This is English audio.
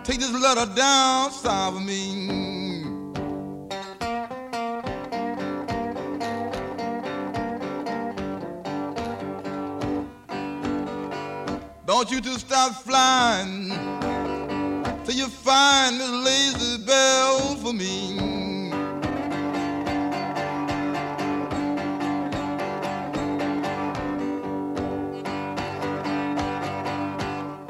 Take this letter down south of me. Don't you two stop flying till you find this lazy bell for me.